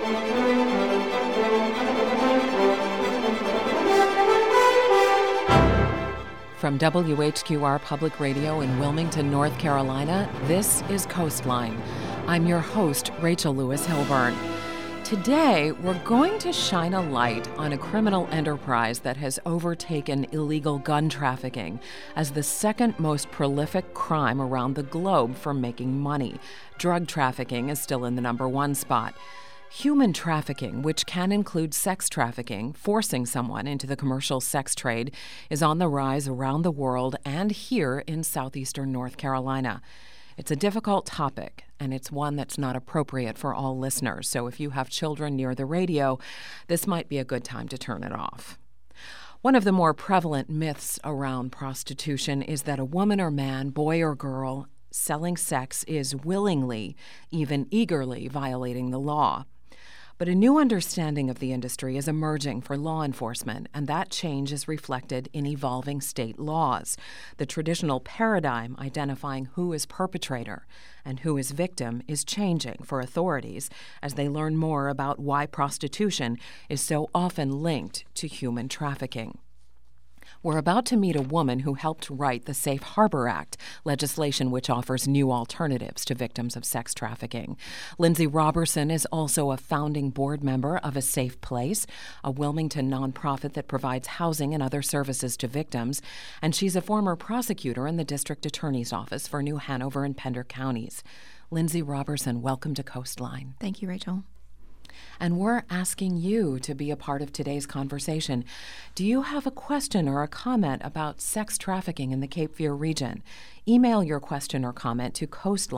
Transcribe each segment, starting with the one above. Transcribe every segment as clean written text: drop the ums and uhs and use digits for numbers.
From WHQR Public Radio in Wilmington, North Carolina, this is Coastline. I'm your host, Rachel Lewis Hilburn. Today, we're going to shine a light on a criminal enterprise that has overtaken illegal gun trafficking as the second most prolific crime around the globe for making money. Drug trafficking is still in the number one spot. Human trafficking, which can include sex trafficking, forcing someone into the commercial sex trade, is on the rise around the world and here in southeastern North Carolina. It's a difficult topic, and it's one that's not appropriate for all listeners. So if you have children near the radio, this might be a good time to turn it off. One of the more prevalent myths around prostitution is that a woman or man, boy or girl, selling sex is willingly, even eagerly, violating the law. But a new understanding of the industry is emerging for law enforcement, and that change is reflected in evolving state laws. The traditional paradigm identifying who is perpetrator and who is victim is changing for authorities as they learn more about why prostitution is so often linked to human trafficking. We're about to meet a woman who helped write the Safe Harbor Act, legislation which offers new alternatives to victims of sex trafficking. Lindsay Roberson is also a founding board member of A Safe Place, a Wilmington nonprofit that provides housing and other services to victims, and she's a former prosecutor in the District Attorney's Office for New Hanover and Pender counties. Lindsay Roberson, welcome to Coastline. Thank you, Rachel. And we're asking you to be a part of today's conversation. Do you have a question or a comment about sex trafficking in the Cape Fear region? Email your question or comment to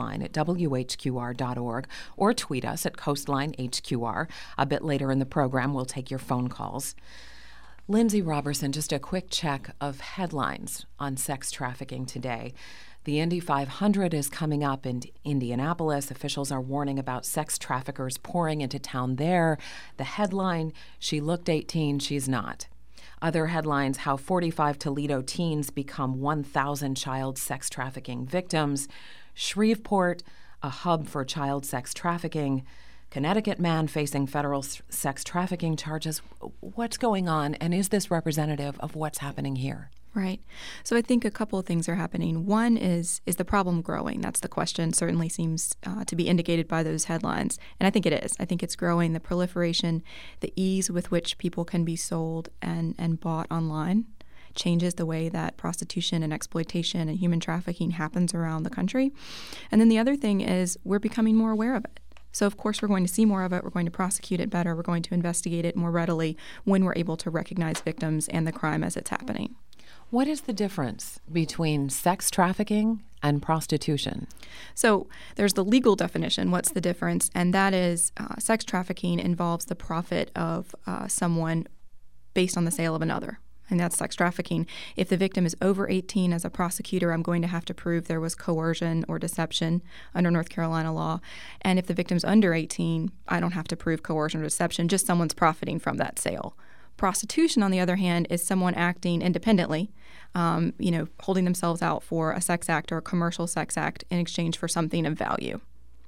coastline@whqr.org or tweet us at coastlinehqr. A bit later in the program, we'll take your phone calls. Lindsay Roberson, just a quick check of headlines on sex trafficking today. The Indy 500 is coming up in Indianapolis. Officials are warning about sex traffickers pouring into town there. The headline, she looked 18, she's not. Other headlines, how 45 Toledo teens become 1,000 child sex trafficking victims. Shreveport, a hub for child sex trafficking. Connecticut man facing federal sex trafficking charges. What's going on, and is this representative of what's happening here? Right. So I think a couple of things are happening. One is the problem growing? That's the question. Certainly seems to be indicated by those headlines. And I think it is. I think it's growing. The proliferation, the ease with which people can be sold and bought online changes the way that prostitution and exploitation and human trafficking happens around the country. And then the other thing is we're becoming more aware of it. So, of course, we're going to see more of it. We're going to prosecute it better. We're going to investigate it more readily when we're able to recognize victims and the crime as it's happening. What is the difference between sex trafficking and prostitution? So there's the legal definition. What's the difference? And that is sex trafficking involves the profit of someone based on the sale of another. And that's sex trafficking. If the victim is over 18, as a prosecutor, I'm going to have to prove there was coercion or deception under North Carolina law. And if the victim's under 18, I don't have to prove coercion or deception, just someone's profiting from that sale. Prostitution, on the other hand, is someone acting independently, holding themselves out for a sex act or a commercial sex act in exchange for something of value.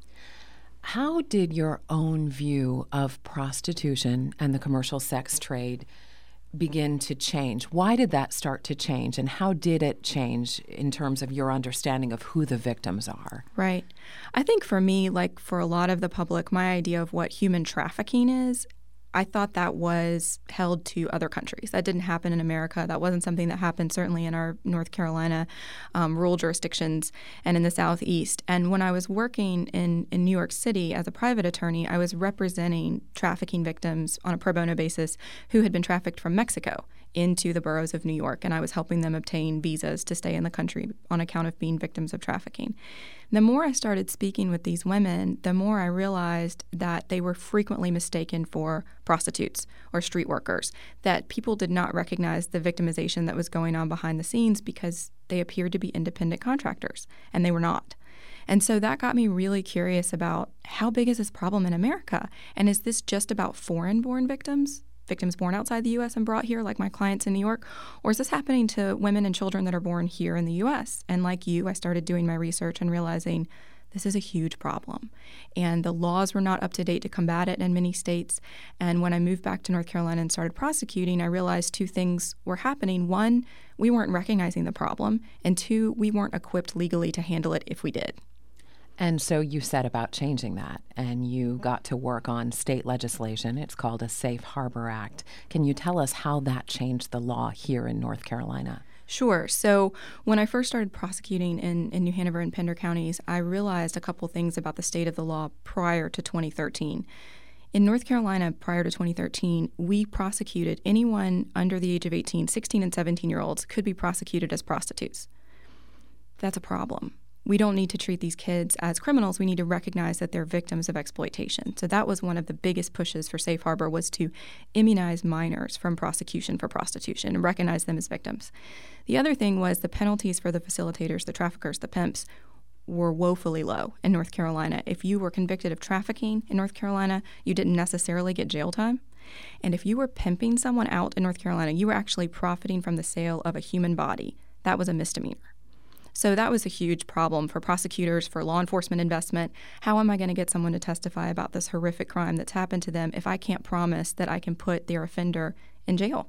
How did your own view of prostitution and the commercial sex trade begin to change? Why did that start to change, and how did it change in terms of your understanding of who the victims are? Right. I think for me, like for a lot of the public, my idea of what human trafficking is, I thought that was held to other countries. That didn't happen in America. That wasn't something that happened certainly in our North Carolina rural jurisdictions and in the Southeast. And when I was working in New York City as a private attorney, I was representing trafficking victims on a pro bono basis who had been trafficked from Mexico into the boroughs of New York, and I was helping them obtain visas to stay in the country on account of being victims of trafficking. The more I started speaking with these women, the more I realized that they were frequently mistaken for prostitutes or street workers, that people did not recognize the victimization that was going on behind the scenes because they appeared to be independent contractors, and they were not. And so that got me really curious about how big is this problem in America? And is this just about foreign-born victims born outside the U.S. and brought here, like my clients in New York? Or is this happening to women and children that are born here in the U.S.? And like you, I started doing my research and realizing This is a huge problem. And the laws were not up to date to combat it in many states. And when I moved back to North Carolina and started prosecuting, I realized two things were happening. One, we weren't recognizing the problem. And two, we weren't equipped legally to handle it if we did. And so you set about changing that, and you got to work on state legislation. It's called a Safe Harbor Act. Can you tell us how that changed the law here in North Carolina? Sure. So when I first started prosecuting in New Hanover and Pender counties, I realized a couple things about the state of the law prior to 2013. In North Carolina, prior to 2013, we prosecuted anyone under the age of 18, 16 and 17-year-olds could be prosecuted as prostitutes. That's a problem. We don't need to treat these kids as criminals. We need to recognize that they're victims of exploitation. So that was one of the biggest pushes for Safe Harbor, was to immunize minors from prosecution for prostitution and recognize them as victims. The other thing was the penalties for the facilitators, the traffickers, the pimps were woefully low in North Carolina. If you were convicted of trafficking in North Carolina, you didn't necessarily get jail time. And if you were pimping someone out in North Carolina, you were actually profiting from the sale of a human body. That was a misdemeanor. So that was a huge problem for prosecutors, for law enforcement investment. How am I going to get someone to testify about this horrific crime that's happened to them if I can't promise that I can put their offender in jail?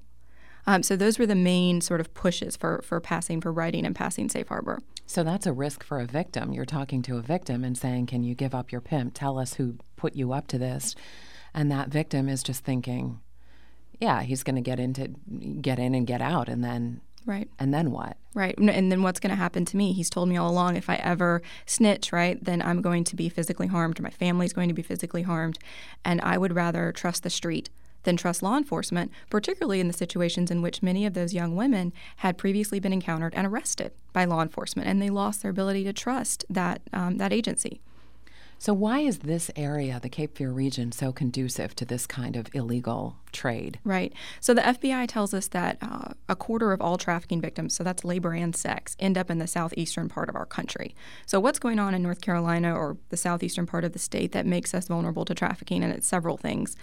So those were the main sort of pushes for writing and passing Safe Harbor. So that's a risk for a victim. You're talking to a victim and saying, can you give up your pimp? Tell us who put you up to this. And that victim is just thinking, yeah, he's going to get in and get out, and then... Right. And then what? Right. And then what's going to happen to me? He's told me all along, if I ever snitch, right, then I'm going to be physically harmed, or my family's going to be physically harmed. And I would rather trust the street than trust law enforcement, particularly in the situations in which many of those young women had previously been encountered and arrested by law enforcement, and they lost their ability to trust that agency. So why is this area, the Cape Fear region, so conducive to this kind of illegal trade? Right. So the FBI tells us that a quarter of all trafficking victims, so that's labor and sex, end up in the southeastern part of our country. So what's going on in North Carolina or the southeastern part of the state that makes us vulnerable to trafficking? And it's several things.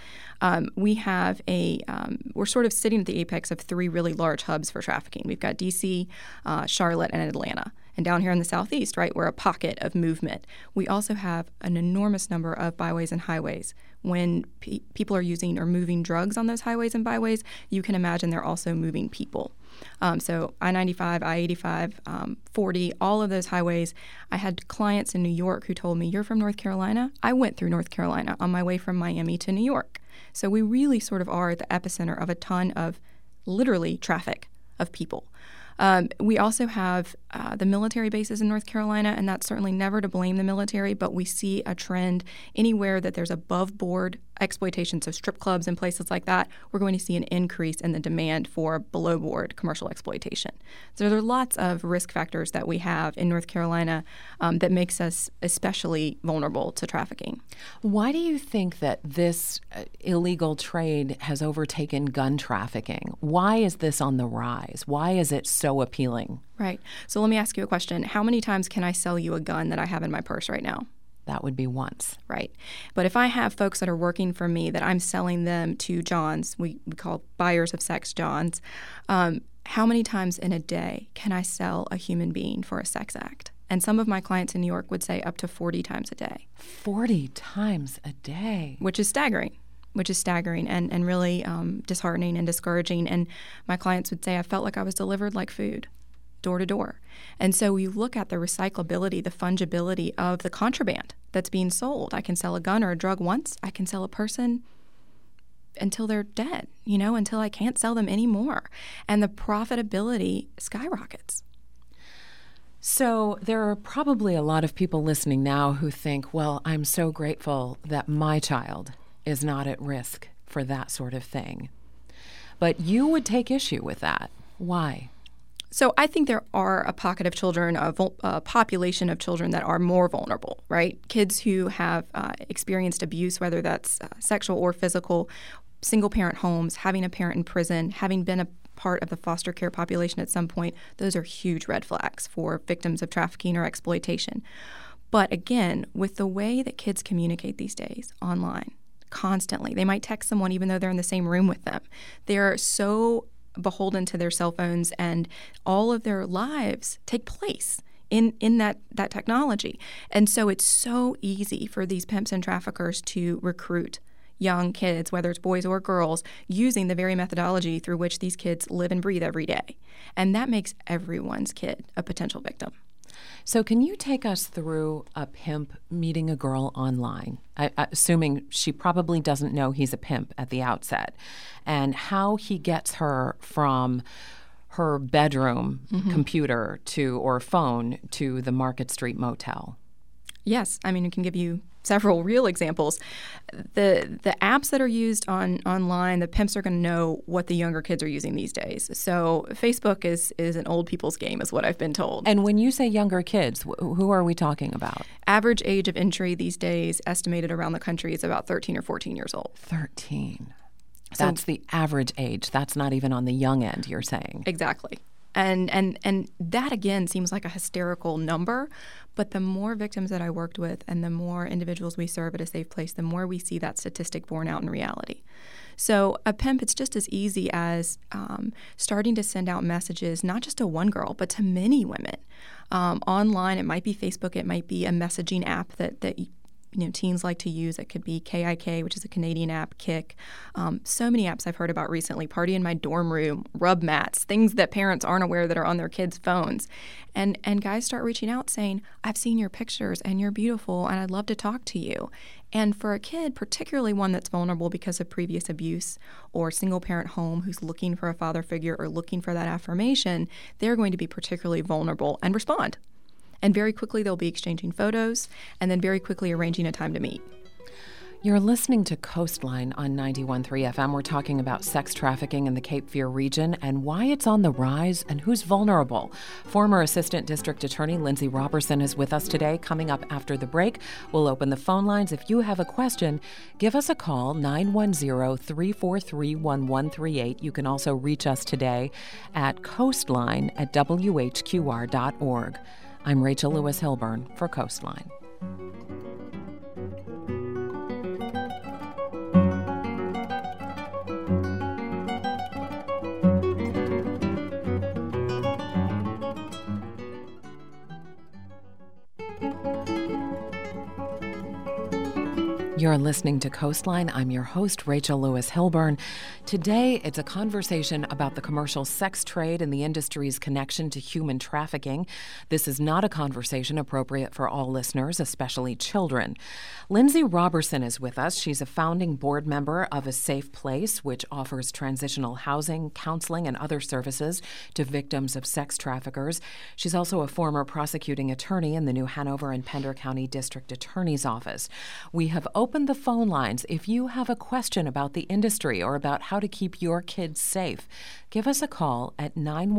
We're sort of sitting at the apex of three really large hubs for trafficking. We've got D.C., Charlotte, and Atlanta. And down here in the southeast, right, we're a pocket of movement. We also have an enormous number of byways and highways. When people are using or moving drugs on those highways and byways, you can imagine they're also moving people. So I-95, I-85, 40, all of those highways. I had clients in New York who told me, you're from North Carolina? I went through North Carolina on my way from Miami to New York. So we really sort of are at the epicenter of a ton of literally traffic of people. We also have the military bases in North Carolina, and that's certainly never to blame the military, but we see a trend anywhere that there's above-board exploitation, so strip clubs and places like that, we're going to see an increase in the demand for below-board commercial exploitation. So there are lots of risk factors that we have in North Carolina that makes us especially vulnerable to trafficking. Why do you think that this illegal trade has overtaken gun trafficking? Why is this on the rise? Why is it so appealing? Right. So let me ask you a question. How many times can I sell you a gun that I have in my purse right now? That would be once. Right. But if I have folks that are working for me that I'm selling them to Johns, we call buyers of sex Johns, how many times in a day can I sell a human being for a sex act? And some of my clients in New York would say up to 40 times a day. 40 times a day. Which is staggering and really disheartening and discouraging. And my clients would say, I felt like I was delivered like food, door to door. And so you look at the recyclability, the fungibility of the contraband that's being sold. I can sell a gun or a drug once. I can sell a person until they're dead, until I can't sell them anymore. And the profitability skyrockets. So there are probably a lot of people listening now who think, well, I'm so grateful that my child is not at risk for that sort of thing. But you would take issue with that. Why? So I think there are a pocket of children, a population of children that are more vulnerable, right? Kids who have experienced abuse, whether that's sexual or physical, single-parent homes, having a parent in prison, having been a part of the foster care population at some point, those are huge red flags for victims of trafficking or exploitation. But again, with the way that kids communicate these days online, constantly, they might text someone even though they're in the same room with them. They're so beholden to their cell phones, and all of their lives take place in that technology. And so it's so easy for these pimps and traffickers to recruit young kids, whether it's boys or girls, using the very methodology through which these kids live and breathe every day. And that makes everyone's kid a potential victim. So can you take us through a pimp meeting a girl online, assuming she probably doesn't know he's a pimp at the outset, and how he gets her from her bedroom computer or phone to the Market Street motel? Yes. I mean, I can give you several real examples. The apps that are used online, the pimps are going to know what the younger kids are using these days. So Facebook is an old people's game, is what I've been told. And when you say younger kids, who are we talking about? Average age of entry these days, estimated around the country, is about 13 or 14 years old. 13. That's the average age. That's not even on the young end, you're saying. Exactly. And that, again, seems like a hysterical number. But the more victims that I worked with and the more individuals we serve at A Safe Place, the more we see that statistic borne out in reality. So a pimp, it's just as easy as starting to send out messages, not just to one girl, but to many women. Online, it might be Facebook, it might be a messaging app that teens like to use. It could be KIK, which is a Canadian app, Kik. So many apps I've heard about recently, Party in My Dorm Room, Rub Mats, things that parents aren't aware that are on their kids' phones. And guys start reaching out saying, I've seen your pictures and you're beautiful and I'd love to talk to you. And for a kid, particularly one that's vulnerable because of previous abuse or single-parent home who's looking for a father figure or looking for that affirmation, they're going to be particularly vulnerable and respond. And very quickly, they'll be exchanging photos and then very quickly arranging a time to meet. You're listening to Coastline on 91.3 FM. We're talking about sex trafficking in the Cape Fear region and why it's on the rise and who's vulnerable. Former Assistant District Attorney Lindsay Robertson is with us today. Coming up after the break, we'll open the phone lines. If you have a question, give us a call, 910-343-1138. You can also reach us today at coastline@whqr.org. I'm Rachel Lewis Hilburn for Coastline. You're listening to Coastline. I'm your host, Rachel Lewis Hilburn. Today, it's a conversation about the commercial sex trade and the industry's connection to human trafficking. This is not a conversation appropriate for all listeners, especially children. Lindsay Robertson is with us. She's a founding board member of A Safe Place, which offers transitional housing, counseling, and other services to victims of sex traffickers. She's also a former prosecuting attorney in the New Hanover and Pender County District Attorney's Office. We have opened the phone lines. If you have a question about the industry or about how to keep your kids safe, give us a call at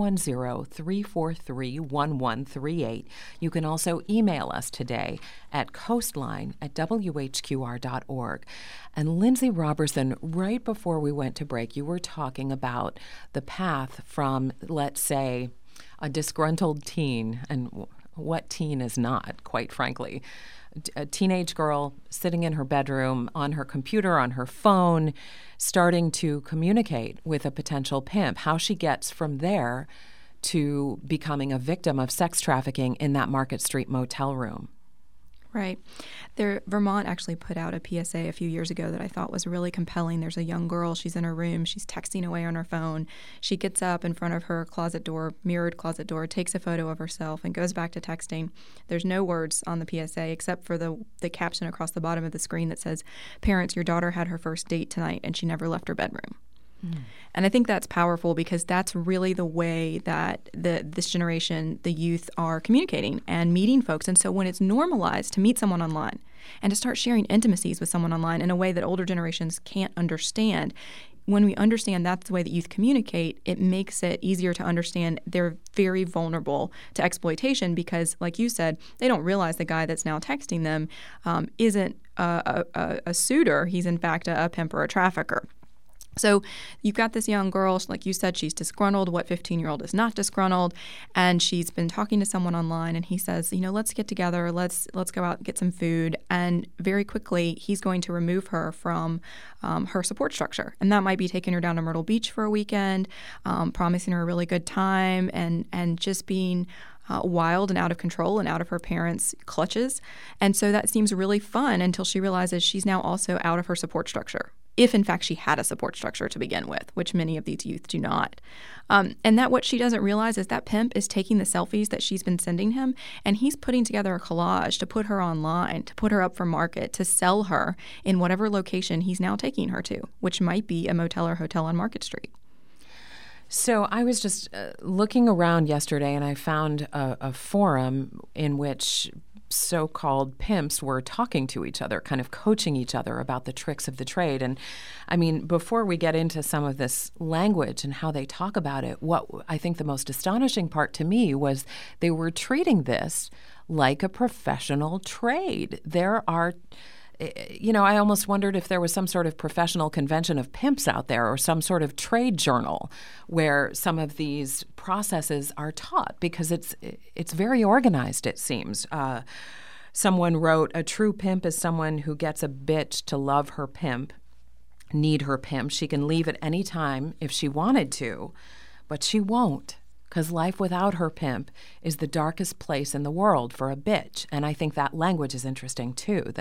910-343-1138. You can also email us today at coastline@whqr.org. And Lindsay Robertson, right before we went to break, you were talking about the path from, let's say, a disgruntled teen, and what teen is not, quite frankly, a teenage girl sitting in her bedroom on her computer, on her phone, starting to communicate with a potential pimp, how she gets from there to becoming a victim of sex trafficking in that Market Street motel room. Right. Vermont actually put out a PSA a few years ago that I thought was really compelling. There's a young girl. She's in her room. She's texting away on her phone. She gets up in front of her closet door, mirrored closet door, takes a photo of herself, and goes back to texting. There's no words on the PSA except for the caption across the bottom of the screen that says, "Parents, your daughter had her first date tonight, and she never left her bedroom." And I think that's powerful because that's really the way that this generation, the youth, are communicating and meeting folks. And so when it's normalized to meet someone online and to start sharing intimacies with someone online in a way that older generations can't understand, when we understand that's the way that youth communicate, it makes it easier to understand they're very vulnerable to exploitation because, like you said, they don't realize the guy that's now texting them isn't a suitor. He's, in fact, a pimp or a trafficker. So you've got this young girl, like you said, she's disgruntled. What 15-year-old is not disgruntled? And she's been talking to someone online, and he says, let's get together. Let's go out and get some food. And very quickly, he's going to remove her from her support structure. And that might be taking her down to Myrtle Beach for a weekend, promising her a really good time, and just being wild and out of control and out of her parents' clutches. And so that seems really fun until she realizes she's now also out of her support structure, if in fact she had a support structure to begin with, which many of these youth do not. And that what she doesn't realize is that pimp is taking the selfies that she's been sending him, and he's putting together a collage to put her online, to put her up for market, to sell her in whatever location he's now taking her to, which might be a motel or hotel on Market Street. So I was just looking around yesterday, and I found a forum in which so-called pimps were talking to each other, kind of coaching each other about the tricks of the trade. And I mean, before we get into some of this language and how they talk about it, what I think the most astonishing part to me was they were treating this like a professional trade. There are, I almost wondered if there was some sort of professional convention of pimps out there or some sort of trade journal where some of these processes are taught, because it's very organized, it seems. Someone wrote, a true pimp is someone who gets a bitch to love her pimp, need her pimp. She can leave at any time if she wanted to, but she won't, because life without her pimp is the darkest place in the world for a bitch. And I think that language is interesting, too,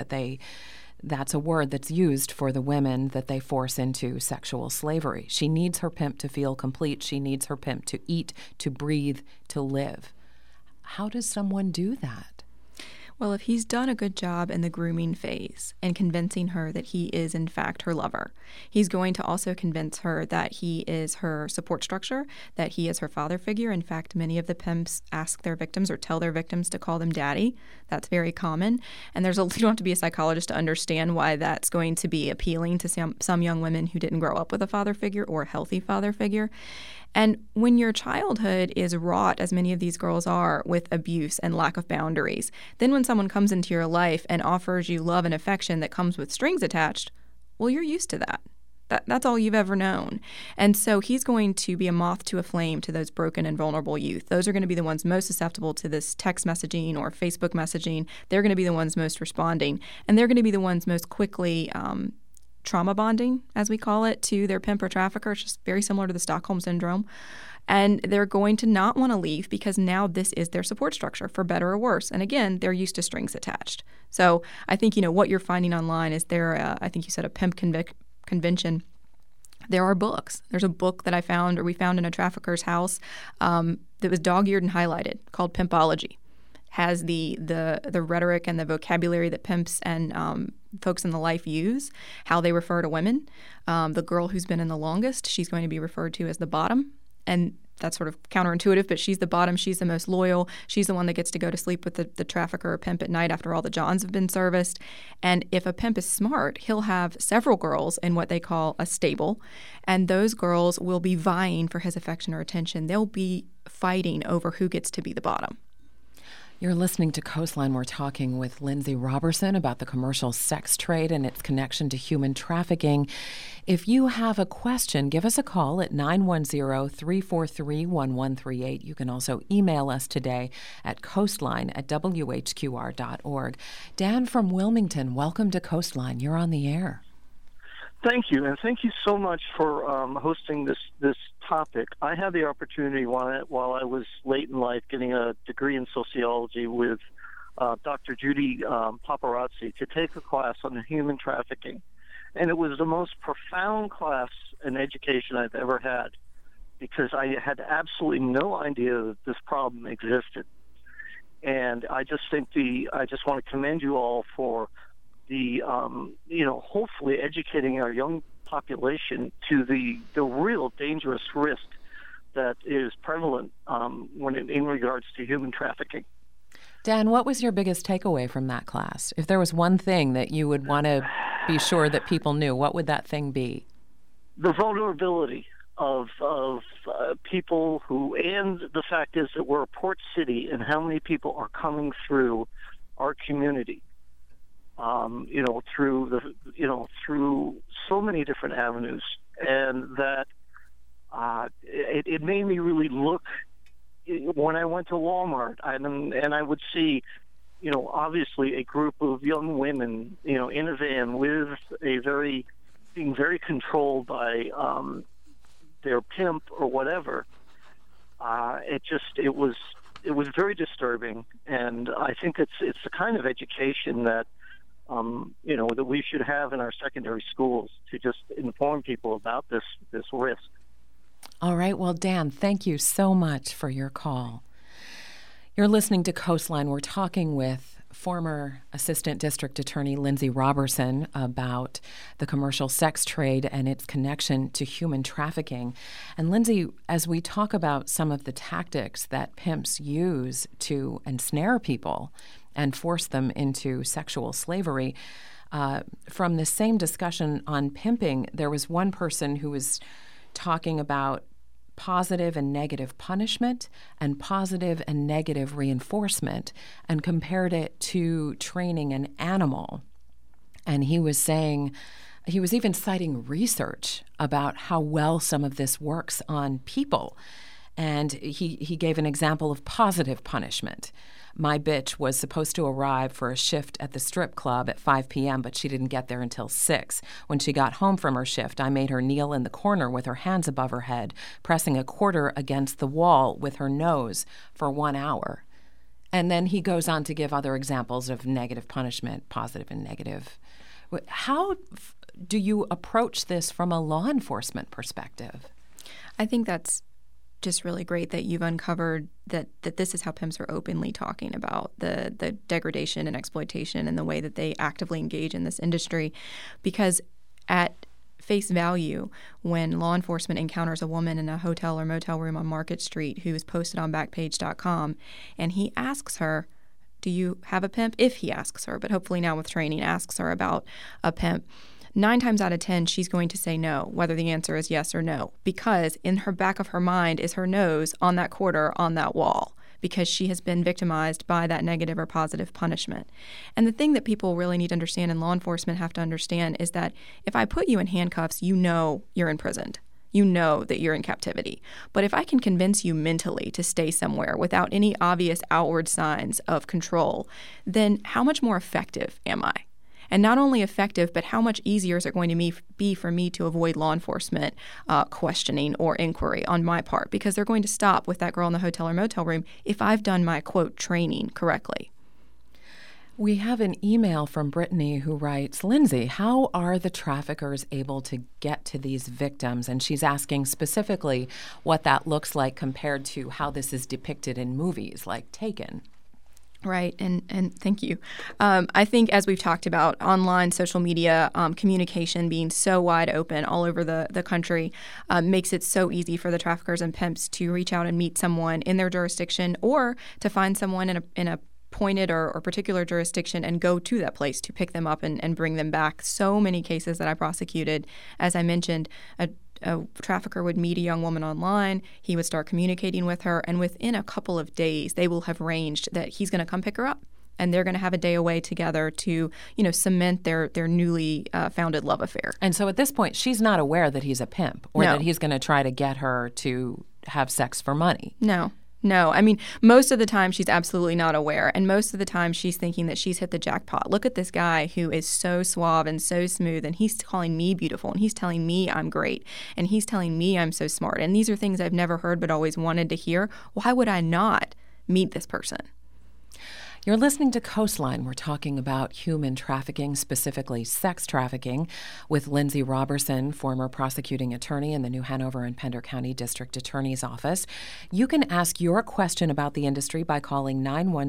that's a word that's used for the women that they force into sexual slavery. She needs her pimp to feel complete. She needs her pimp to eat, to breathe, to live. How does someone do that? Well, if he's done a good job in the grooming phase and convincing her that he is, in fact, her lover, he's going to also convince her that he is her support structure, that he is her father figure. In fact, many of the pimps ask their victims or tell their victims to call them daddy. That's very common. And you don't have to be a psychologist to understand why that's going to be appealing to some young women who didn't grow up with a father figure or a healthy father figure. And when your childhood is wrought, as many of these girls are, with abuse and lack of boundaries, then when someone comes into your life and offers you love and affection that comes with strings attached, well, you're used to that. That's all you've ever known. And so he's going to be a moth to a flame to those broken and vulnerable youth. Those are going to be the ones most susceptible to this text messaging or Facebook messaging. They're going to be the ones most responding. And they're going to be the ones most quickly trauma bonding, as we call it, to their pimp or trafficker. It's just very similar to the Stockholm Syndrome. And they're going to not want to leave because now this is their support structure, for better or worse. And again, they're used to strings attached. So I think, what you're finding online is I think you said a pimp convention. There are books. There's a book that we found in a trafficker's house that was dog-eared and highlighted called Pimpology. Has the rhetoric and the vocabulary that pimps and folks in the life use, how they refer to women. The girl who's been in the longest, she's going to be referred to as the bottom. And that's sort of counterintuitive, but she's the bottom. She's the most loyal. She's the one that gets to go to sleep with the trafficker or pimp at night after all the Johns have been serviced. And if a pimp is smart, he'll have several girls in what they call a stable. And those girls will be vying for his affection or attention. They'll be fighting over who gets to be the bottom. You're listening to Coastline. We're talking with Lindsay Robertson about the commercial sex trade and its connection to human trafficking. If you have a question, give us a call at 910-343-1138. You can also email us today at coastline@whqr.org. Dan from Wilmington, welcome to Coastline. You're on the air. Thank you, and thank you so much for hosting this topic. I had the opportunity while I was late in life getting a degree in sociology with Dr. Judy Paparazzi to take a class on human trafficking. And it was the most profound class in education I've ever had, because I had absolutely no idea that this problem existed. And I just want to commend you all for the hopefully educating our young population to the real dangerous risk that is prevalent in regards to human trafficking. Dan, what was your biggest takeaway from that class? If there was one thing that you would want to be sure that people knew, what would that thing be? The vulnerability of people and the fact is that we're a port city, and how many people are coming through our community. Through so many different avenues, and that it made me really look. When I went to Walmart, and I would see, obviously a group of young women, in a van with being very controlled by their pimp or whatever. It was very disturbing, and I think it's the kind of education that that we should have in our secondary schools to just inform people about this risk. All right. Well, Dan, thank you so much for your call. You're listening to Coastline. We're talking with former Assistant District Attorney Lindsay Roberson about the commercial sex trade and its connection to human trafficking. And Lindsay, as we talk about some of the tactics that pimps use to ensnare people and force them into sexual slavery, from the same discussion on pimping, there was one person who was talking about positive and negative punishment and positive and negative reinforcement and compared it to training an animal. And he was saying, he was even citing research about how well some of this works on people. And he gave an example of positive punishment. My bitch was supposed to arrive for a shift at the strip club at 5 p.m., but she didn't get there until 6. When she got home from her shift, I made her kneel in the corner with her hands above her head, pressing a quarter against the wall with her nose for 1 hour. And then he goes on to give other examples of negative punishment, positive and negative. How do you approach this from a law enforcement perspective? I think that's just really great that you've uncovered that this is how pimps are openly talking about the degradation and exploitation and the way that they actively engage in this industry. Because at face value, when law enforcement encounters a woman in a hotel or motel room on Market Street who is posted on Backpage.com, and he asks her, do you have a pimp? If he asks her, but hopefully now with training asks her about a pimp, 9 times out of 10, she's going to say no, whether the answer is yes or no, because in her back of her mind is her nose on that quarter on that wall, because she has been victimized by that negative or positive punishment. And the thing that people really need to understand and law enforcement have to understand is that if I put you in handcuffs, you know you're imprisoned. You know that you're in captivity. But if I can convince you mentally to stay somewhere without any obvious outward signs of control, then how much more effective am I? And not only effective, but how much easier is it going to be for me to avoid law enforcement questioning or inquiry on my part? Because they're going to stop with that girl in the hotel or motel room if I've done my, quote, training correctly. We have an email from Brittany who writes, Lindsay, how are the traffickers able to get to these victims? And she's asking specifically what that looks like compared to how this is depicted in movies like Taken. Right, and thank you. I think as we've talked about, online social media communication being so wide open all over the country makes it so easy for the traffickers and pimps to reach out and meet someone in their jurisdiction or to find someone in a pointed or particular jurisdiction and go to that place to pick them up and bring them back. So many cases that I prosecuted, as I mentioned, a trafficker would meet a young woman online, he would start communicating with her, and within a couple of days, they will have arranged that he's going to come pick her up, and they're going to have a day away together to, cement their newly founded love affair. And so at this point, she's not aware that he's a pimp or No. that he's going to try to get her to have sex for money. No. I mean, most of the time she's absolutely not aware. And most of the time she's thinking that she's hit the jackpot. Look at this guy who is so suave and so smooth, and he's calling me beautiful, and he's telling me I'm great, and he's telling me I'm so smart. And these are things I've never heard but always wanted to hear. Why would I not meet this person? You're listening to Coastline. We're talking about human trafficking, specifically sex trafficking, with Lindsay Roberson, former prosecuting attorney in the New Hanover and Pender County District Attorney's Office. You can ask your question about the industry by calling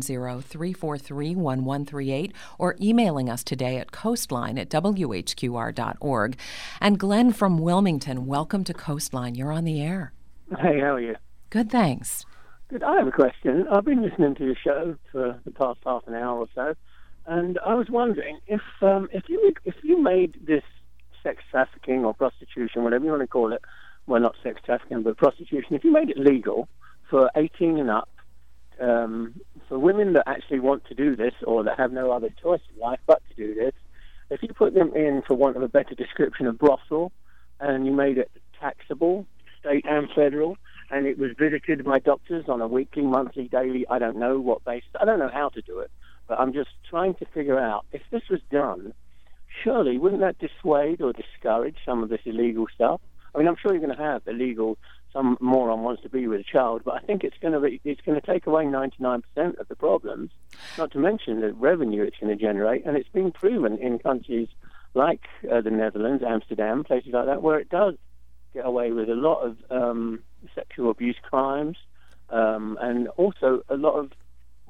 910-343-1138 or emailing us today at coastline@whqr.org. And Glenn from Wilmington, welcome to Coastline. You're on the air. Hey, how are you? Good, thanks. Good. I have a question. I've been listening to your show for the past half an hour or so, and I was wondering if you made this sex trafficking or prostitution, whatever you want to call it, well, not sex trafficking, but prostitution, if you made it legal for 18 and up, for women that actually want to do this or that have no other choice in life but to do this, if you put them in, for want of a better description, a brothel, and you made it taxable, state and federal, and it was visited by doctors on a weekly, monthly, daily, I don't know what basis. I don't know how to do it, but I'm just trying to figure out, if this was done, surely wouldn't that dissuade or discourage some of this illegal stuff? I mean, I'm sure you're going to have illegal some moron wants to be with a child, but I think it's going to take away 99% of the problems, not to mention the revenue it's going to generate. And it's been proven in countries like the Netherlands, Amsterdam, places like that, where it does get away with a lot of sexual abuse crimes, and also a lot of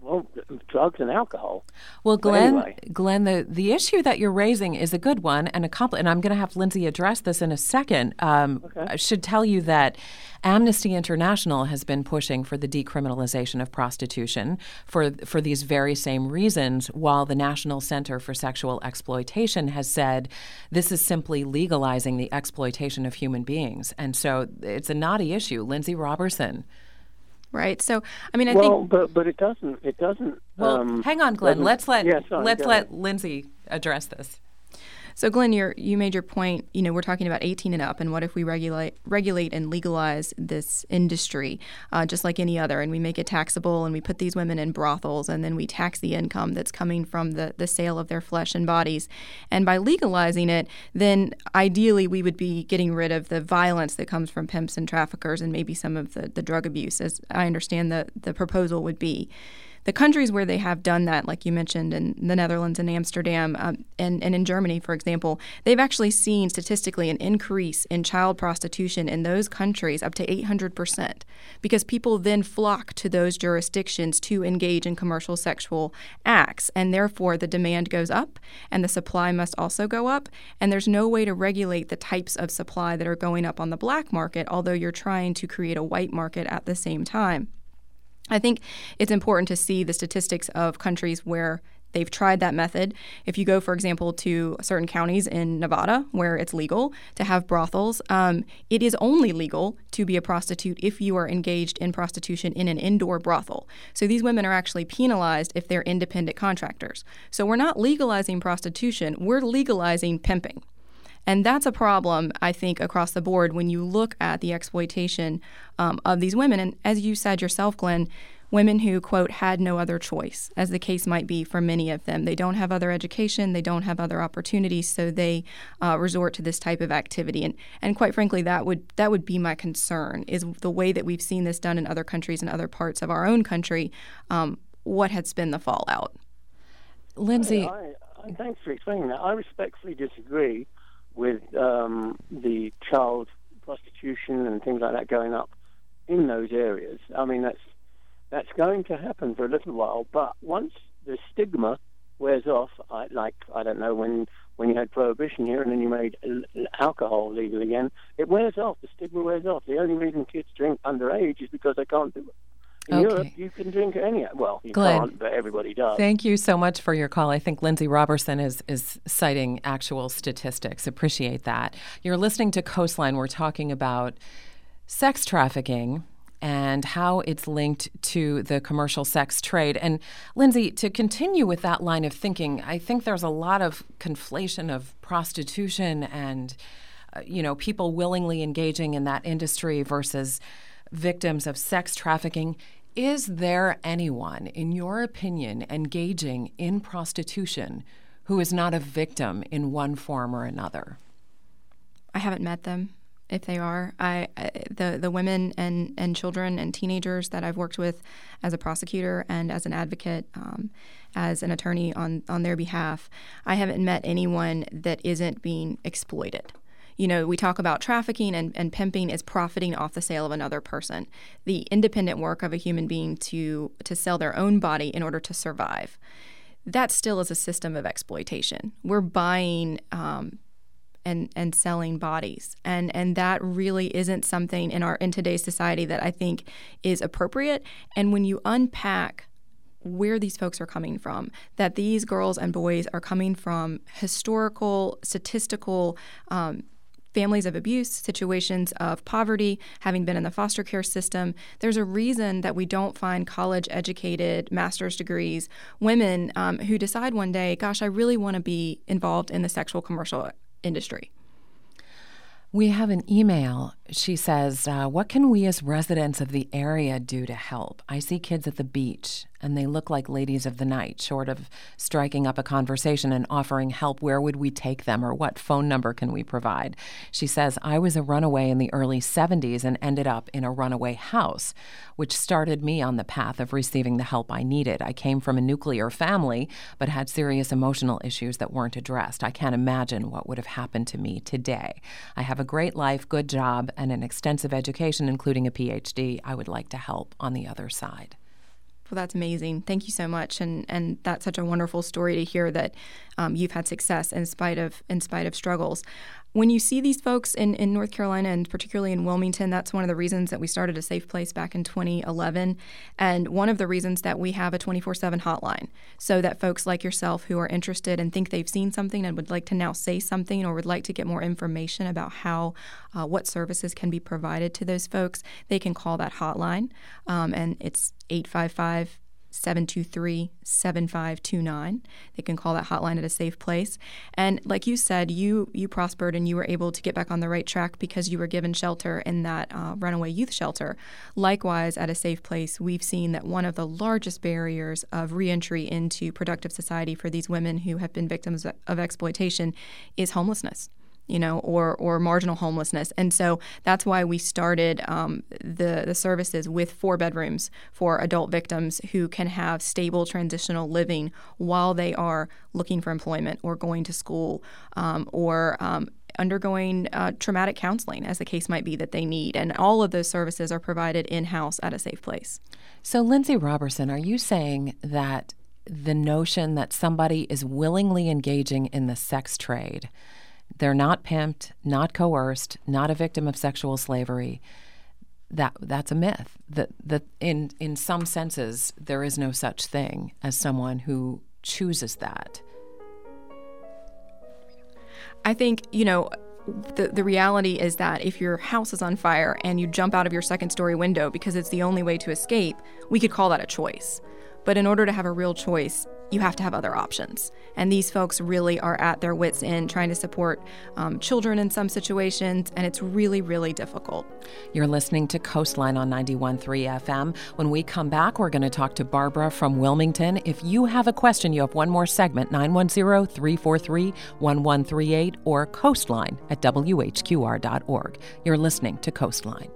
drugs and alcohol. Well, Glenn, anyway. the issue that you're raising is a good one, and I'm going to have Lindsay address this in a second. Okay. I should tell you that Amnesty International has been pushing for the decriminalization of prostitution for these very same reasons, while the National Center for Sexual Exploitation has said this is simply legalizing the exploitation of human beings. And so it's a knotty issue. Lindsay Robertson. Right. So, I mean, I think. But it doesn't. Well, hang on, Glenn. Let's let Lindsay address this. So, Glenn, you made your point. We're talking about 18 and up, and what if we regulate and legalize this industry just like any other, and we make it taxable, and we put these women in brothels, and then we tax the income that's coming from the sale of their flesh and bodies. And by legalizing it, then ideally we would be getting rid of the violence that comes from pimps and traffickers, and maybe some of the drug abuse, as I understand the proposal would be. The countries where they have done that, like you mentioned, in the Netherlands and Amsterdam, and in Germany, for example, they've actually seen statistically an increase in child prostitution in those countries up to 800%, because people then flock to those jurisdictions to engage in commercial sexual acts, and therefore the demand goes up and the supply must also go up, and there's no way to regulate the types of supply that are going up on the black market, although you're trying to create a white market at the same time. I think it's important to see the statistics of countries where they've tried that method. If you go, for example, to certain counties in Nevada where it's legal to have brothels, it is only legal to be a prostitute if you are engaged in prostitution in an indoor brothel. So these women are actually penalized if they're independent contractors. So we're not legalizing prostitution, we're legalizing pimping. And that's a problem, I think, across the board when you look at the exploitation of these women. And as you said yourself, Glenn, women who, quote, had no other choice, as the case might be for many of them. They don't have other education, they don't have other opportunities, so they resort to this type of activity. And quite frankly, that would be my concern, is the way that we've seen this done in other countries and other parts of our own country. What has been the fallout? Lindsay. Thanks for explaining that. I respectfully disagree with the child prostitution and things like that going up in those areas. I mean, that's going to happen for a little while, but once the stigma wears off, I don't know, when you had prohibition here and then you made alcohol legal again, it wears off. The stigma wears off. The only reason kids drink underage is because they can't do it. In Europe, you can drink you Glenn, can't, but everybody does. Thank you so much for your call. I think Lindsay Robertson is citing actual statistics. Appreciate that. You're listening to Coastline. We're talking about sex trafficking and how it's linked to the commercial sex trade. And Lindsay, to continue with that line of thinking, I think there's a lot of conflation of prostitution and, people willingly engaging in that industry versus victims of sex trafficking. Is there anyone, in your opinion, engaging in prostitution who is not a victim in one form or another? I haven't met them. If they are, the women and children and teenagers that I've worked with as a prosecutor and as an advocate, as an attorney on their behalf, I haven't met anyone that isn't being exploited. We talk about trafficking and pimping as profiting off the sale of another person. The independent work of a human being to sell their own body in order to survive. That still is a system of exploitation. We're buying and selling bodies. And that really isn't something in today's society that I think is appropriate. And when you unpack where these folks are coming from, that these girls and boys are coming from historical, statistical families of abuse, situations of poverty, having been in the foster care system. There's a reason that we don't find college-educated, master's degrees, women who decide one day, gosh, I really want to be involved in the sexual commercial industry. We have an email. She says, what can we as residents of the area do to help? I see kids at the beach and they look like ladies of the night. Short of striking up a conversation and offering help, where would we take them, or what phone number can we provide? She says, I was a runaway in the early 70s and ended up in a runaway house, which started me on the path of receiving the help I needed. I came from a nuclear family, but had serious emotional issues that weren't addressed. I can't imagine what would have happened to me today. I have a great life, good job, and an extensive education, including a PhD. I would like to help on the other side. Well, that's amazing. Thank you so much, and that's such a wonderful story to hear that you've had success in spite of struggles. When you see these folks in North Carolina, and particularly in Wilmington, that's one of the reasons that we started A Safe Place back in 2011, and one of the reasons that we have a 24/7 hotline, so that folks like yourself who are interested and think they've seen something and would like to now say something or would like to get more information about how what services can be provided to those folks, they can call that hotline, and it's 855-723-7529. They can call that hotline at A Safe Place. And like you said, you prospered and you were able to get back on the right track because you were given shelter in that runaway youth shelter. Likewise, at A Safe Place, we've seen that one of the largest barriers of reentry into productive society for these women who have been victims of exploitation is homelessness. Or marginal homelessness. And so that's why we started the services with 4 bedrooms for adult victims who can have stable transitional living while they are looking for employment or going to school or undergoing traumatic counseling, as the case might be, that they need. And all of those services are provided in-house at A Safe Place. So, Lindsay Robertson, are you saying that the notion that somebody is willingly engaging in the sex trade, they're not pimped, not coerced, not a victim of sexual slavery, that's a myth? That in some senses, there is no such thing as someone who chooses that? I think, the reality is that if your house is on fire and you jump out of your second-story window because it's the only way to escape, we could call that a choice. But in order to have a real choice, you have to have other options. And these folks really are at their wits' end trying to support children in some situations, and it's really, really difficult. You're listening to Coastline on 91.3 FM. When we come back, we're going to talk to Barbara from Wilmington. If you have a question, you have one more segment, 910-343-1138 or Coastline at WHQR.org. You're listening to Coastline.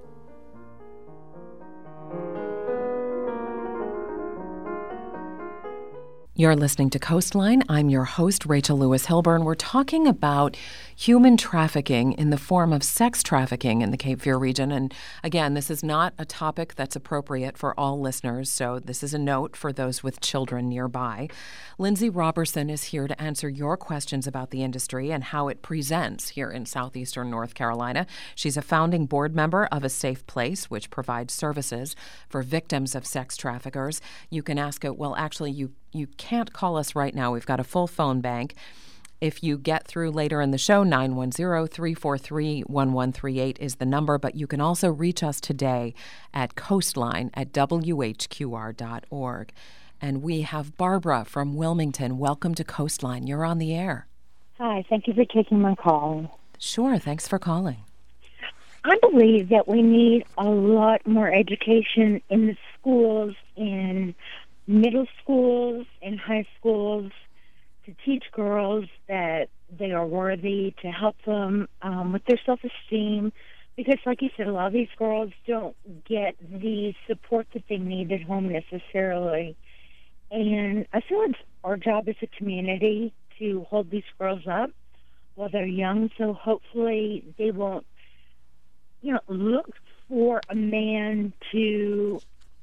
You're listening to Coastline. I'm your host, Rachel Lewis Hilburn. We're talking about human trafficking in the form of sex trafficking in the Cape Fear region. And again, this is not a topic that's appropriate for all listeners, so this is a note for those with children nearby. Lindsay Robertson is here to answer your questions about the industry and how it presents here in southeastern North Carolina. She's a founding board member of A Safe Place, which provides services for victims of sex traffickers. You can ask her, well, actually, you can't call us right now. We've got a full phone bank. If you get through later in the show, 910-343-1138 is the number, but you can also reach us today at Coastline at WHQR.org. And we have Barbara from Wilmington. Welcome to Coastline. You're on the air. Hi, thank you for taking my call. Sure, thanks for calling. I believe that we need a lot more education in the schools, in middle schools and high schools, to teach girls that they are worthy, to help them with their self-esteem, because like you said, a lot of these girls don't get the support that they need at home necessarily. And I feel it's our job as a community to hold these girls up while they're young, so hopefully they won't, look for a man to,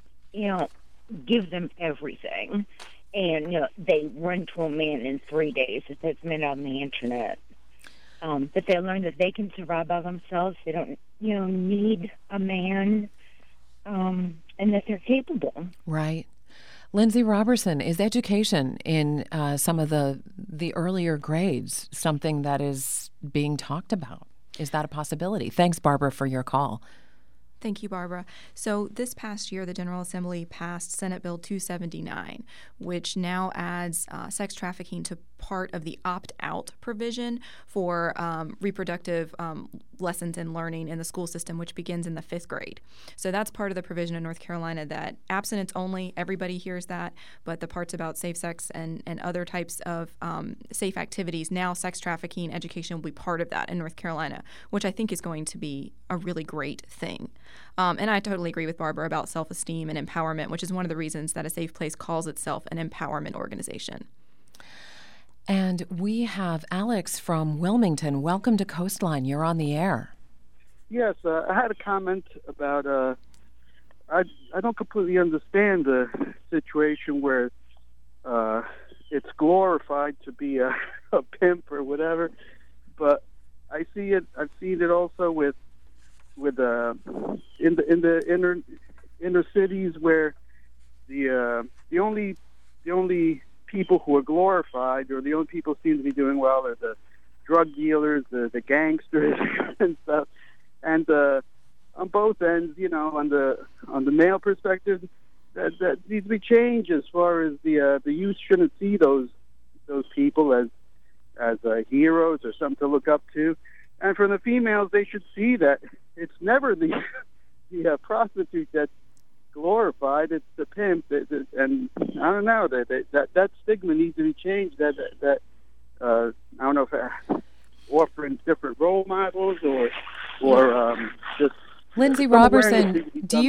give them everything. And, they run to a man in 3 days if that's met on the internet. But they learn that they can survive by themselves. They don't, need a man, and that they're capable. Right. Lindsay Robertson, is education in some of the earlier grades something that is being talked about? Is that a possibility? Thanks, Barbara, for your call. Thank you, Barbara. So this past year, the General Assembly passed Senate Bill 279, which now adds sex trafficking to part of the opt-out provision for reproductive lessons and learning in the school system, which begins in the 5th grade. So that's part of the provision in North Carolina that abstinence only, everybody hears that, but the parts about safe sex and other types of safe activities, now sex trafficking education will be part of that in North Carolina, which I think is going to be a really great thing. And I totally agree with Barbara about self-esteem and empowerment, which is one of the reasons that A Safe Place calls itself an empowerment organization. And we have Alex from Wilmington. Welcome to Coastline. You're on the air. Yes, I had a comment about I don't completely understand the situation where it's glorified to be a pimp or whatever, but I've seen it also with in the inner cities where the only people who are glorified, or the only people who seem to be doing well, are the drug dealers, the gangsters and stuff. And on both ends, on the male perspective, that needs to be changed as far as the youth shouldn't see those people as heroes or something to look up to. And for the females, they should see that it's never the prostitute that's glorified; it's the pimp. And I don't know, that stigma needs to be changed. That I don't know if offering different role models or just. Lindsay Robertson, do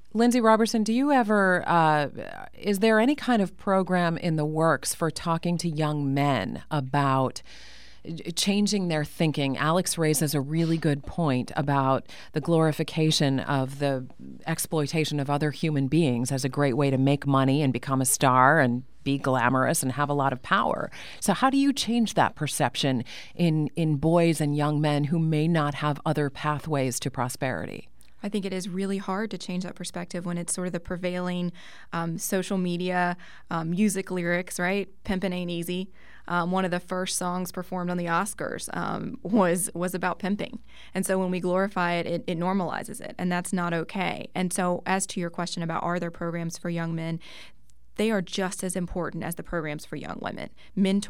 you ever, is there any kind of program in the works for talking to young men about changing their thinking? Alex raises a really good point about the glorification of the exploitation of other human beings as a great way to make money and become a star and be glamorous and have a lot of power. So how do you change that perception in boys and young men who may not have other pathways to prosperity? I think it is really hard to change that perspective when it's sort of the prevailing social media music lyrics, right? Pimpin' ain't easy. One of the first songs performed on the Oscars was about pimping. And so when we glorify it, it normalizes it, and that's not okay. And so as to your question about are there programs for young men, they are just as important as the programs for young women. Men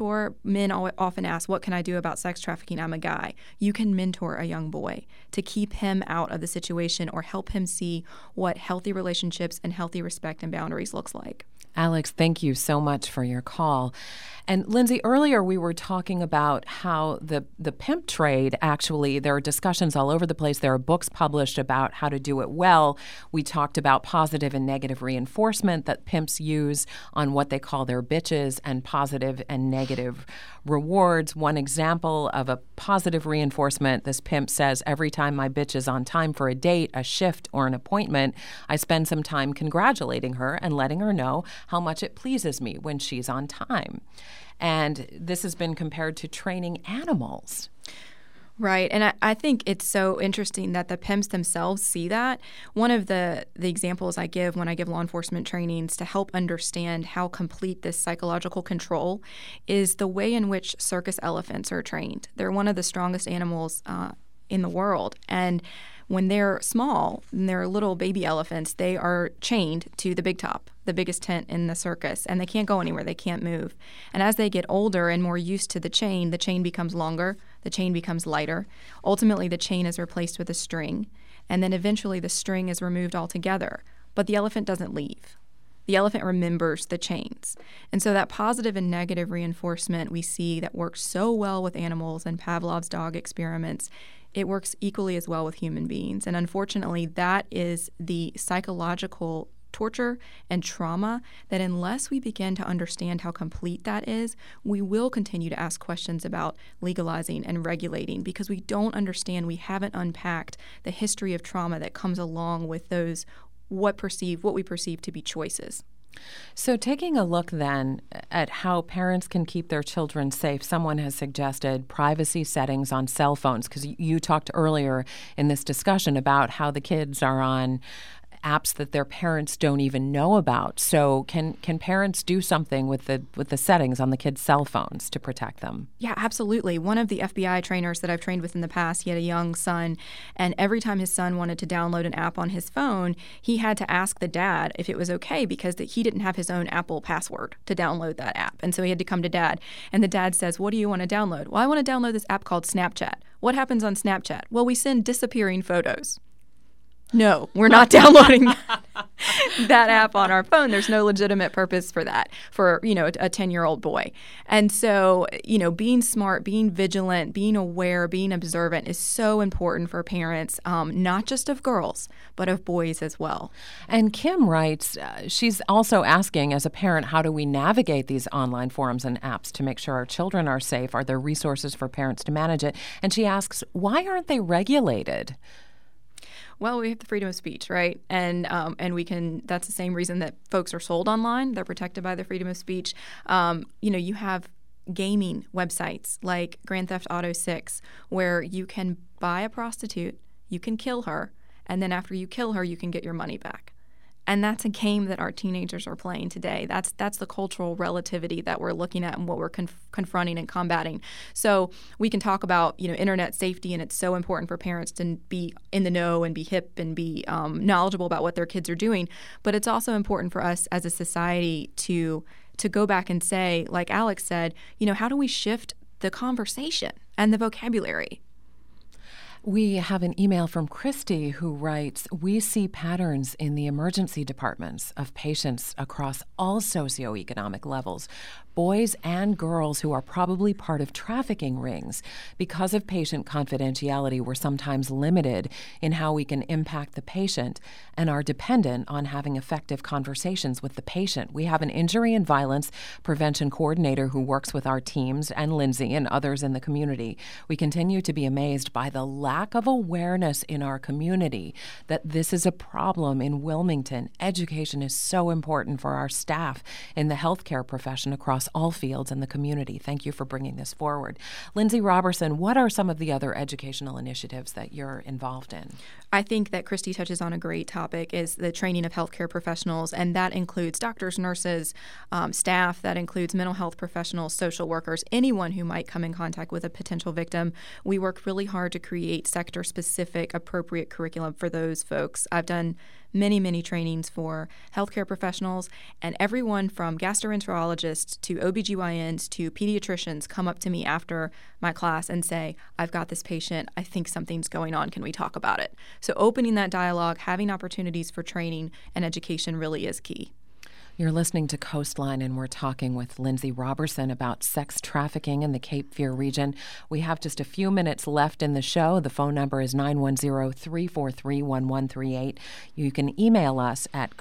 often ask, what can I do about sex trafficking? I'm a guy. You can mentor a young boy to keep him out of the situation or help him see what healthy relationships and healthy respect and boundaries looks like. Alex, thank you so much for your call. And Lindsay, earlier we were talking about how the pimp trade, actually, there are discussions all over the place. There are books published about how to do it well. We talked about positive and negative reinforcement that pimps use on what they call their bitches, and positive and negative rewards. One example of a positive reinforcement, this pimp says, every time my bitch is on time for a date, a shift, or an appointment, I spend some time congratulating her and letting her know how much it pleases me when she's on time. And this has been compared to training animals. Right. And I think it's so interesting that the pimps themselves see that. One of the examples I give when I give law enforcement trainings to help understand how complete this psychological control is the way in which circus elephants are trained. They're one of the strongest animals in the world. And when they're small, and they're little baby elephants, they are chained to the big top, the biggest tent in the circus, and they can't go anywhere. They can't move. And as they get older and more used to the chain becomes longer, the chain becomes lighter. Ultimately, the chain is replaced with a string, and then eventually the string is removed altogether. But the elephant doesn't leave. The elephant remembers the chains. And so that positive and negative reinforcement we see that works so well with animals in Pavlov's dog experiments, it works equally as well with human beings. And unfortunately, that is the psychological torture and trauma that unless we begin to understand how complete that is, we will continue to ask questions about legalizing and regulating because we don't understand, we haven't unpacked the history of trauma that comes along with those what we perceive to be choices. So taking a look then at how parents can keep their children safe, someone has suggested privacy settings on cell phones, because you talked earlier in this discussion about how the kids are on apps that their parents don't even know about. So can parents do something with the settings on the kids' cell phones to protect them? Yeah, absolutely. One of the FBI trainers that I've trained with in the past, he had a young son, and every time his son wanted to download an app on his phone, he had to ask the dad if it was okay because he didn't have his own Apple password to download that app. And so he had to come to dad. And the dad says, "What do you want to download?" "Well, I want to download this app called Snapchat." "What happens on Snapchat?" "Well, we send disappearing photos." No, we're not downloading that app on our phone. There's no legitimate purpose for that, for, a 10-year-old boy. And so, being smart, being vigilant, being aware, being observant is so important for parents, not just of girls, but of boys as well. And Kim writes, she's also asking, as a parent, how do we navigate these online forums and apps to make sure our children are safe? Are there resources for parents to manage it? And she asks, why aren't they regulated? Well, we have the freedom of speech, right? And we can. That's the same reason that folks are sold online. They're protected by the freedom of speech. You have gaming websites like Grand Theft Auto 6, where you can buy a prostitute, you can kill her, and then after you kill her, you can get your money back. And that's a game that our teenagers are playing today. That's the cultural relativity that we're looking at and what we're confronting and combating. So we can talk about internet safety, and it's so important for parents to be in the know and be hip and be knowledgeable about what their kids are doing. But it's also important for us as a society to go back and say, like Alex said, how do we shift the conversation and the vocabulary? We have an email from Christy who writes, we see patterns in the emergency departments of patients across all socioeconomic levels, boys and girls who are probably part of trafficking rings. Because of patient confidentiality, we're sometimes limited in how we can impact the patient and are dependent on having effective conversations with the patient. We have an injury and violence prevention coordinator who works with our teams and Lindsay and others in the community. We continue to be amazed by the lack of awareness in our community that this is a problem in Wilmington. Education is so important for our staff in the healthcare profession across all fields in the community. Thank you for bringing this forward. Lindsay Robertson, what are some of the other educational initiatives that you're involved in? I think that Christy touches on a great topic, is the training of healthcare professionals, and that includes doctors, nurses, staff, that includes mental health professionals, social workers, anyone who might come in contact with a potential victim. We work really hard to create sector-specific, appropriate curriculum for those folks. I've done many trainings for healthcare professionals, and everyone from gastroenterologists to OBGYNs to pediatricians come up to me after my class and say, I've got this patient, I think something's going on, can we talk about it? So opening that dialogue, having opportunities for training and education really is key. You're listening to Coastline, and we're talking with Lindsay Robertson about sex trafficking in the Cape Fear region. We have just a few minutes left in the show. The phone number is 910-343-1138. You can email us at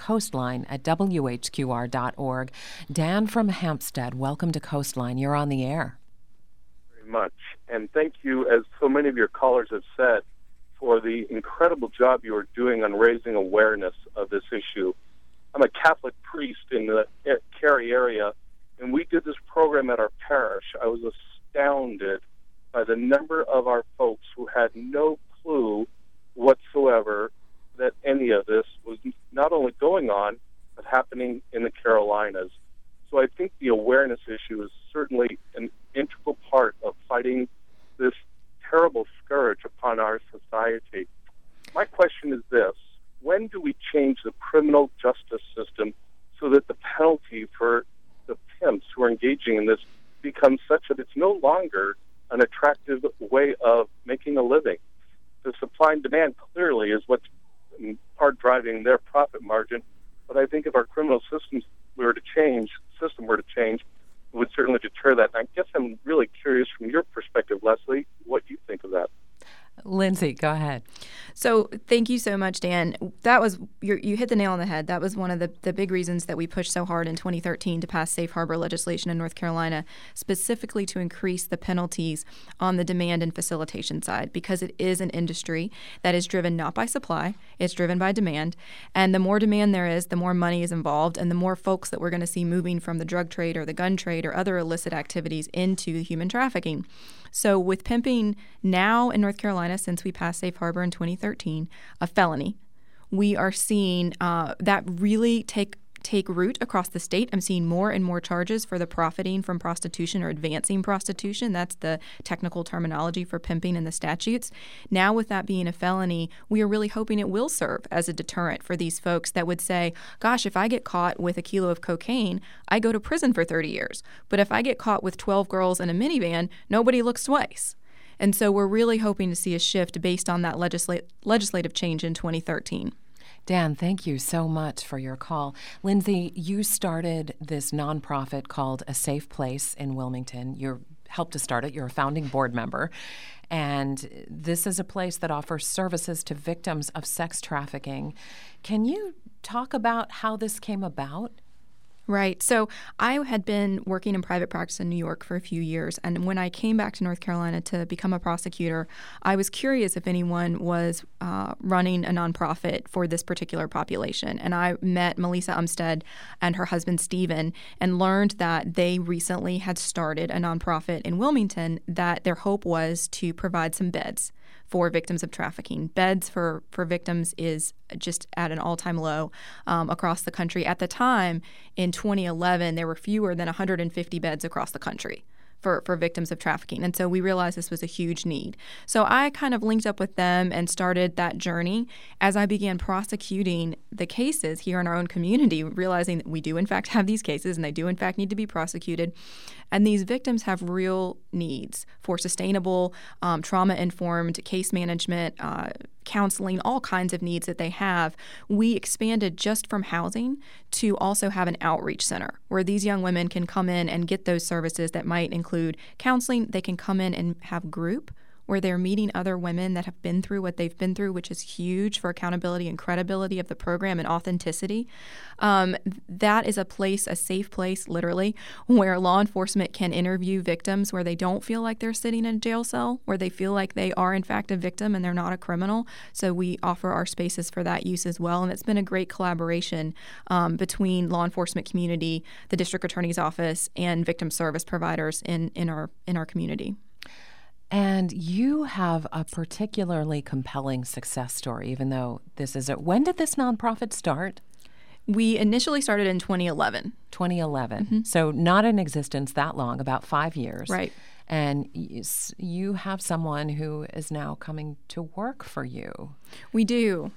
coastline@whqr.org. Dan from Hampstead, welcome to Coastline. You're on the air. Very much. And thank you, as so many of your callers have said, for the incredible job you are doing on raising awareness of this issue. I'm a Catholic priest in the Cary area, and we did this program at our parish. I was astounded by the number of our folks who had no clue whatsoever that any of this was not only going on, but happening in the Carolinas. So I think the awareness issue is certainly an integral part of fighting this terrible scourge upon our society. My question is this: when do we change the criminal justice system so that the penalty for the pimps who are engaging in this becomes such that it's no longer an attractive way of making a living? The supply and demand clearly is what's part driving their profit margin, but I think if our criminal system were to change, it would certainly deter that. And I guess I'm really curious from your perspective, Leslie, what you think of that. Lindsay, go ahead. So thank you so much, Dan. That was you hit the nail on the head. That was one of the big reasons that we pushed so hard in 2013 to pass safe harbor legislation in North Carolina, specifically to increase the penalties on the demand and facilitation side, because it is an industry that is driven not by supply, it's driven by demand. And the more demand there is, the more money is involved, and the more folks that we're going to see moving from the drug trade or the gun trade or other illicit activities into human trafficking. So with pimping now in North Carolina, since we passed safe harbor in 2013, a felony, we are seeing that really take root across the state. I'm seeing more and more charges for the profiting from prostitution or advancing prostitution. That's the technical terminology for pimping in the statutes. Now, with that being a felony, we are really hoping it will serve as a deterrent for these folks that would say, gosh, if I get caught with a kilo of cocaine, I go to prison for 30 years. But if I get caught with 12 girls in a minivan, nobody looks twice. And so we're really hoping to see a shift based on that legislative change in 2013. Dan, thank you so much for your call. Lindsay, you started this nonprofit called A Safe Place in Wilmington. You helped to start it. You're a founding board member. And this is a place that offers services to victims of sex trafficking. Can you talk about how this came about? Right. So I had been working in private practice in New York for a few years. And when I came back to North Carolina to become a prosecutor, I was curious if anyone was running a nonprofit for this particular population. And I met Melissa Umstead and her husband, Stephen, and learned that they recently had started a nonprofit in Wilmington that their hope was to provide some beds for victims of trafficking. Beds for victims is just at an all-time low across the country. At the time, in 2011, there were fewer than 150 beds across the country for victims of trafficking. And so we realized this was a huge need. So I kind of linked up with them and started that journey as I began prosecuting the cases here in our own community, realizing that we do in fact have these cases and they do in fact need to be prosecuted. And these victims have real needs for sustainable, trauma-informed case management, counseling, all kinds of needs that they have. We expanded just from housing to also have an outreach center where these young women can come in and get those services that might include counseling. They can come in and have group where they're meeting other women that have been through what they've been through, which is huge for accountability and credibility of the program and authenticity. That is a place, a safe place, literally, where law enforcement can interview victims where they don't feel like they're sitting in a jail cell, where they feel like they are, in fact, a victim and they're not a criminal. So we offer our spaces for that use as well. And it's been a great collaboration between law enforcement community, the district attorney's office, and victim service providers in our community. And you have a particularly compelling success story, even though this is when did this nonprofit start? We initially started in 2011. 2011. Mm-hmm. So not in existence that long, about 5 years. Right. And you have someone who is now coming to work for you. We do.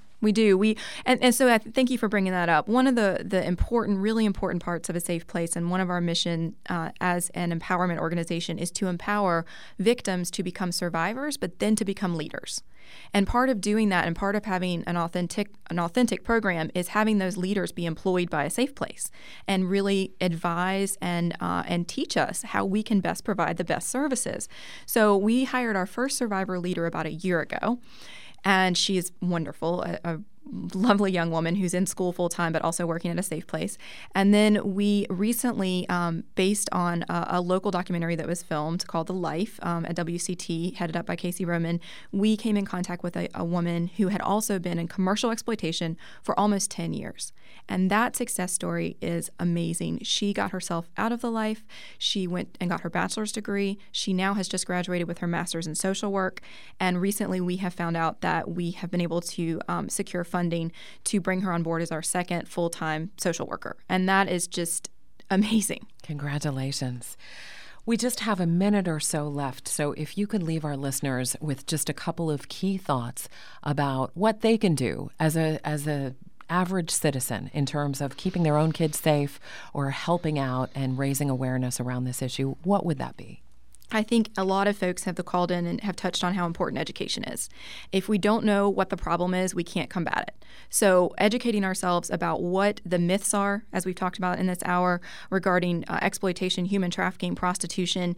And so thank you for bringing that up. One of the important, really important parts of A Safe Place and one of our mission as an empowerment organization is to empower victims to become survivors, but then to become leaders. And part of doing that and part of having an authentic program is having those leaders be employed by A Safe Place and really advise and teach us how we can best provide the best services. So we hired our first survivor leader about a year ago. And she is wonderful, a lovely young woman who's in school full-time but also working at A Safe Place. And then we recently, based on a local documentary that was filmed called The Life at WCT, headed up by Casey Roman, we came in contact with a woman who had also been in commercial exploitation for almost 10 years. And that success story is amazing. She got herself out of the life. She went and got her bachelor's degree. She now has just graduated with her master's in social work. And recently we have found out that we have been able to secure funding to bring her on board as our second full-time social worker. And that is just amazing. Congratulations. We just have a minute or so left. So if you could leave our listeners with just a couple of key thoughts about what they can do as a average citizen in terms of keeping their own kids safe or helping out and raising awareness around this issue, what would that be? I think a lot of folks have called in and have touched on how important education is. If we don't know what the problem is, we can't combat it. So educating ourselves about what the myths are, as we've talked about in this hour, regarding exploitation, human trafficking, prostitution,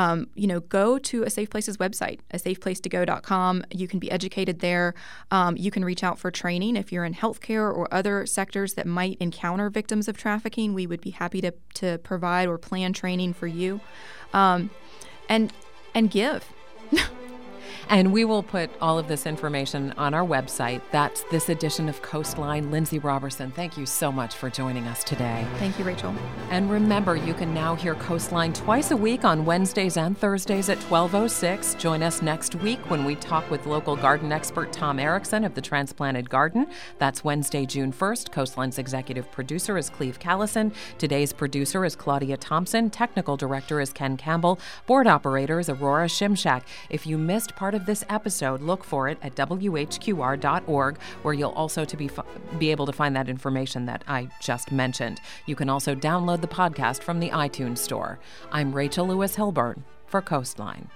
go to A Safe Place's website, asafeplacetogo.com. You can be educated there. You can reach out for training if you're in healthcare or other sectors that might encounter victims of trafficking. We would be happy to provide or plan training for you. And give. And we will put all of this information on our website. That's this edition of Coastline. Lindsay Robertson, thank you so much for joining us today. Thank you, Rachel. And remember, you can now hear Coastline twice a week on Wednesdays and Thursdays at 12:06. Join us next week when we talk with local garden expert Tom Erickson of The Transplanted Garden. That's Wednesday, June 1st. Coastline's executive producer is Cleve Callison. Today's producer is Claudia Thompson. Technical director is Ken Campbell. Board operator is Aurora Shimshak. If you missed part of this episode, look for it at whqr.org, where you'll also be able to find that information that I just mentioned. You can also download the podcast from the iTunes Store. I'm Rachel Lewis Hilburn for Coastline.